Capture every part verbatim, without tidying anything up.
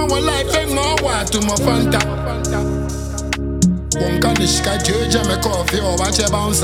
one life and more water to my Fanta. One kanishka jeje me coffee or watch a bouncer.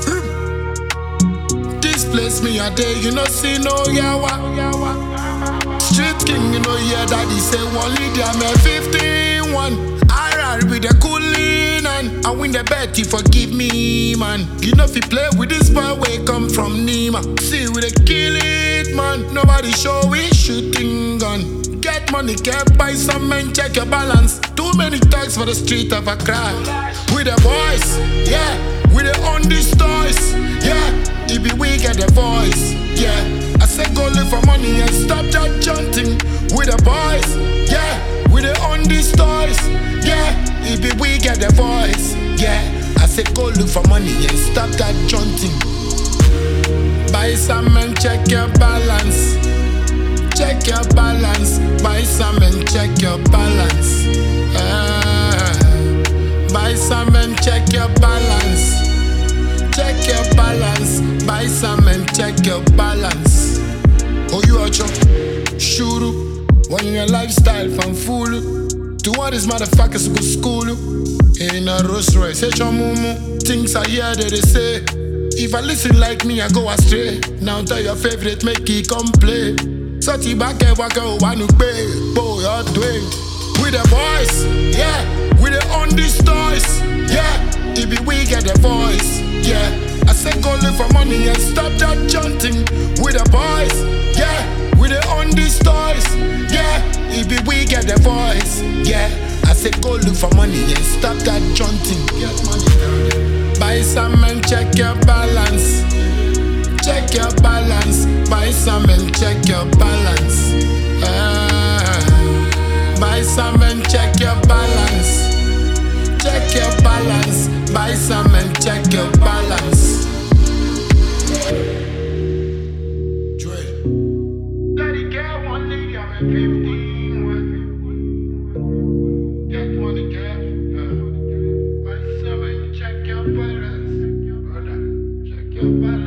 This place me a day, you know see no yawa. Street king, you know yeah daddy say one lead I'm a fifteen-one. I ride with the coolin' and I win the bet, you forgive me, man. You know if you play with this boy, we come from Nima. See we the kill it, man. Nobody show we shooting gun. Get money, can't buy some men, check your balance. Too many talks for the street of a cry. We the boys, yeah. We the on these toys, yeah. It be we get the voice, yeah. I said go look for money and stop that chanting. We the boys, yeah. We the on these toys, yeah. It be we get the voice, yeah. I said go look for money and stop that chanting. Buy some and check your balance. Check your balance. Buy some and check your balance. Ah. Buy some and check your balance. Check your balance. Buy some and check your balance. Oh, you are chop. Shuru. One in your lifestyle from fool. To what is motherfuckers who go school. In a Rolls Royce. Hey, mumu. Things I hear that they say. If I listen like me, I go astray. Now tell your favorite, make it come play. Soti back and waka one pay. Boy, you're doing. We the boys, yeah. We the on these toys, yeah. It be we get the voice, yeah. I said go look for money and stop that chanting. We the boys, yeah. We the on these toys, yeah. It be we get the voice, yeah. I said go look for money and stop that chanting. Get money. Buy some and check your balance. Check your balance. Buy some and check your balance. Ah. Buy some and check your balance. Check your balance. Buy some and check your balance. Dre. Daddy girl, one lady, I'm a fifteen. Get money, girl. Uh. Buy some and check your balance. Brother, check your balance.